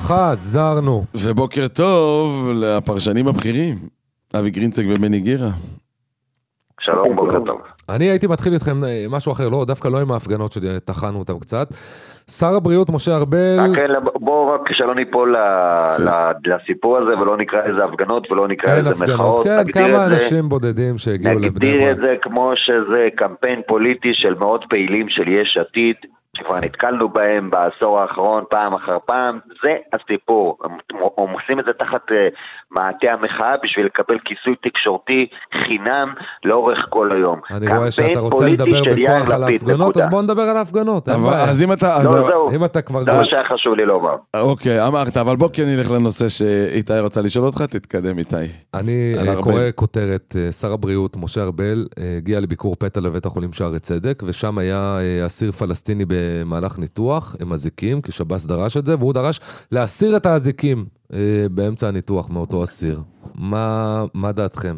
חזרנו. ובוקר טוב לפרשנים הבכירים, אבי גרינצייג ובני גירה. שלום, בוקר טוב. אני הייתי מתחיל איתכם משהו אחר, לא, דווקא לא עם ההפגנות שתחנו אותם קצת. שר הבריאות משה ארבל... בואו רק שלא ניפול לסיפור הזה, ולא נקרא איזה הפגנות, ולא נקרא איזה מחאות. כן, כמה אנשים בודדים שהגיעו לבני ברק. נגדיר את זה כמו שזה קמפיין פוליטי של מאות פעילים של יש עתיד, שכבר נתקלנו בהם בעשור האחרון פעם אחר פעם. זה הסיפור. הם עושים את זה תחת מעטה המחאה בשביל לקבל כיסוי תקשורתי חינם לאורך כל היום. אני רואה שאתה רוצה לדבר בכוח על ההפגנות, אז בוא נדבר על ההפגנות. אז אם אתה כבר... זה מה שהיה חשוב לי לומר. אוקיי, אמרת, אבל בוא כן נלך לנושא שאיתי רצה לשאול אותך, תתקדם איתי. אני קורא כותרת, שר הבריאות משה ארבל הגיע לביקור פתע לבית החולים שערי צדק, ושם היה אסיר פלסטיני במהלך ניתוח, הם אזיקים, כי שב"ס דרש את זה, והוא דרש להסיר את האזיקים באמצע הניתוח מאותו אסיר. מה דעתכם?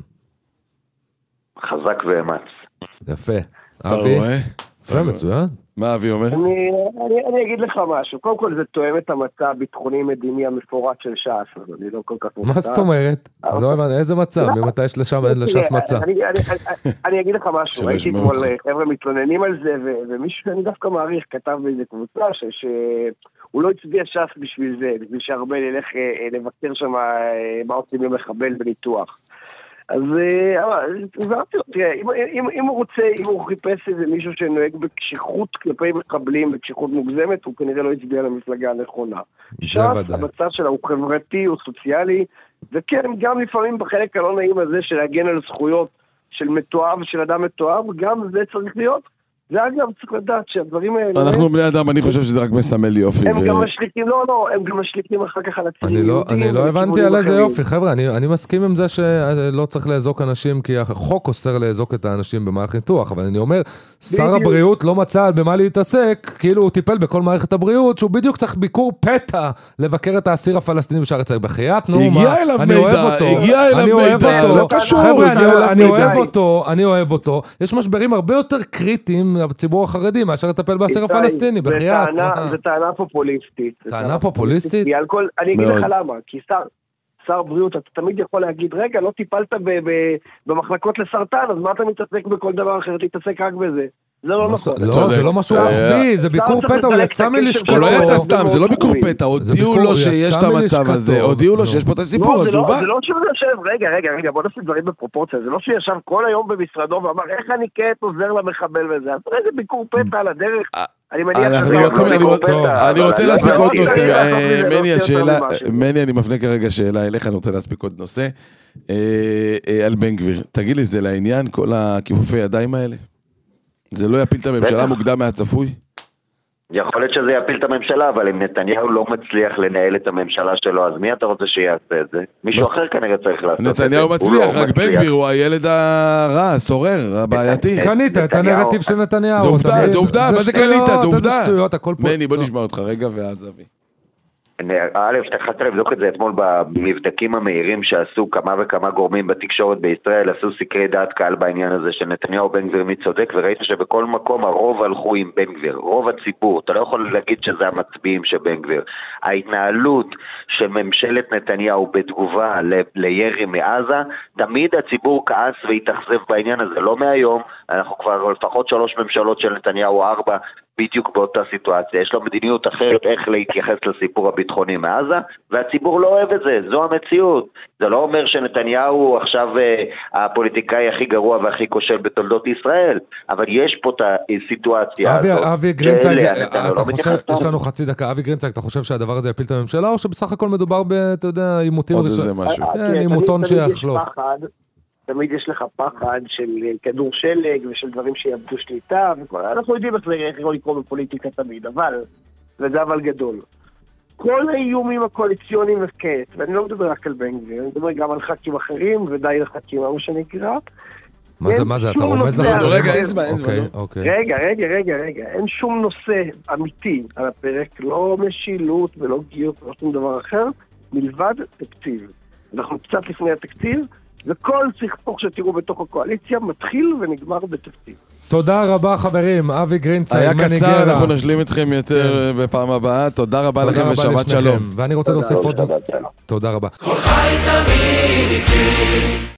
חזק ואמץ. יפה. אבי? יפה, מצוין. מה אבי אומר? אני אגיד לך משהו. קודם כל זה תואם את המצע הביטחוני-מדיני המפורט של ש"ס, אז אני לא כל כך מופתע. מה זאת אומרת? לא הבנתי, איזה מצע? ממתי יש לש"ס מצע? אני אגיד לך משהו. ראיתי אתמול חבר'ה מתלוננים על זה, ומישהו שאני דווקא מעריך כתב באיזה קבוצה שהוא לא הצביע ש"ס בשביל זה, בשביל שהרבה ילך לבקר שם מה עושים למחבל בניתוח. אז תראה, אם הוא רוצה, אם הוא חיפש איזה מישהו שנוהג בקשיחות כלפי מחבלים, בקשיחות מוגזמת, הוא כנראה לא הצביע למפלגה הנכונה. ש"ס, המצע שלה הוא חברתי, הוא סוציאלי, וכן, גם לפעמים בחלק הלא נעים הזה של להגן על זכויות של מתואב, של אדם מתואב, גם זה צריך להיות. ואגב, צריך לדעת שהדברים האלה... אנחנו בני אדם, אני חושב שזה רק מסמל יופי. הם גם משליטים, לא, הם גם משליטים אחר כך על הצירים. אני לא הבנתי על איזה יופי, חבר'ה, אני מסכים עם זה שלא צריך לאזוק אנשים, כי החוק אוסר לאזוק את האנשים במהלך ניתוח, אבל אני אומר, שר הבריאות לא מצא במה להתעסק, כאילו הוא טיפל בכל מערכת הבריאות, שהוא בדיוק צריך ביקור פתע לבקר את האסיר הפלסטיני בשערי צדק. בחייאת, נו, אני אוהב אותו. יש משברים הרבה יותר קריטיים בציבור החרדי, מאשר לטפל באסיר הפלסטיני, בחייאת. זה טענה פופוליסטית. טענה פופוליסטית? אני אגיד לך למה, כי שר בריאות, אתה תמיד יכול להגיד, רגע, לא טיפלת במחלקות לסרטן, אז מה אתה מתעסק בכל דבר אחר, תתעסק רק בזה. זה לא נכון. לא, זה לא משהו רוחבי, זה ביקור פתע, הוא יצא מלשכתו. הוא לא יצא סתם, זה לא ביקור פתע, הודיעו לו שיש את המצב הזה, הודיעו לו שיש פה את הסיפור, אז הוא בא. זה לא שהוא יושב, רגע, בוא נשים דברים בפרופורציה, זה לא שהוא ישב כל היום במשרדו ואמר, איך אני כעת עוזר למחבל וזה, אז זה ביקור פתע על הדרך. אני רוצה להספיק עוד נושא. מני, אני מפנה כרגע שאלה אליך, אני רוצה להספיק עוד נושא על בן גביר. תגיד לי, זה לעניין כל הכיפופי ידיים האלה? זה לא יפיל את הממשלה מוקדם מהצפוי? יכול להיות שזה יפיל את הממשלה, אבל אם נתניהו לא מצליח לנהל את הממשלה שלו, אז מי אתה רוצה שיעשה את זה? מישהו אחר כנראה צריך לעשות את זה. נתניהו מצליח, רק בן גביר הוא הילד הרע, הסורר, הבעייתי. קנית את הנרטיב של נתניהו. זה עובדה, מה זה קנית? זה עובדה. זה שטויות, הכל פה. מני, בוא נשמע אותך רגע ואז אבי. א', תחת לבדוק את זה אתמול במבדקים המהירים שעשו כמה וכמה גורמים בתקשורת בישראל, עשו סקרי דעת קהל בעניין הזה של נתניהו בן גביר מי צודק, וראית שבכל מקום הרוב הלכו עם בן גביר, רוב הציבור. אתה לא יכול להגיד שזה המצביעים של בן גביר. ההתנהלות של ממשלת נתניהו בתגובה לירי מעזה, תמיד הציבור כעס והתאכזב בעניין הזה, לא מהיום, אנחנו כבר לפחות 3 ממשלות של נתניהו 4, בדיוק באותה סיטואציה. יש לו מדיניות אחרת איך להתייחס לסיפור הביטחוני מעזה, והציבור לא אוהב את זה, זו המציאות. זה לא אומר שנתניהו עכשיו הפוליטיקאי הכי גרוע והכי כושל בתולדות ישראל, אבל יש פה את הסיטואציה הזאת. אבי גרינצייג, יש לנו חצי דקה, אבי גרינצייג, אתה חושב שהדבר הזה יפיל את הממשלה, או שבסך הכל מדובר אתה יודע, עימותים ראשונים? כן, עימותון שיחלוף. תמיד יש לך פחד של כדור שלג ושל דברים שיאבדו שליטה, אנחנו יודעים איך זה יכול לקרוא בפוליטיקה תמיד, אבל, וזה אבל גדול. כל האיומים הקואליציוניים וכעת, ואני לא מדבר רק על בן גביר, אני מדבר גם על ח"כים אחרים, ודי לח"כים, מה שנקרא. מה זה, אתה רומז לך? רגע, אין זמן. רגע, אין שום נושא אמיתי על הפרק, לא משילות ולא גיוס, לא שום דבר אחר, מלבד תקציב. אנחנו קצת לפני התקציב, וכל סכסוך שתראו בתוך הקואליציה מתחיל ונגמר בתקציב. תודה רבה חברים, אבי גרינצייג, היה קצר, אנחנו נשלים אתכם יותר בפעם הבאה, תודה רבה לכם ושבת שלום. ואני רוצה להוסיף עוד... תודה רבה.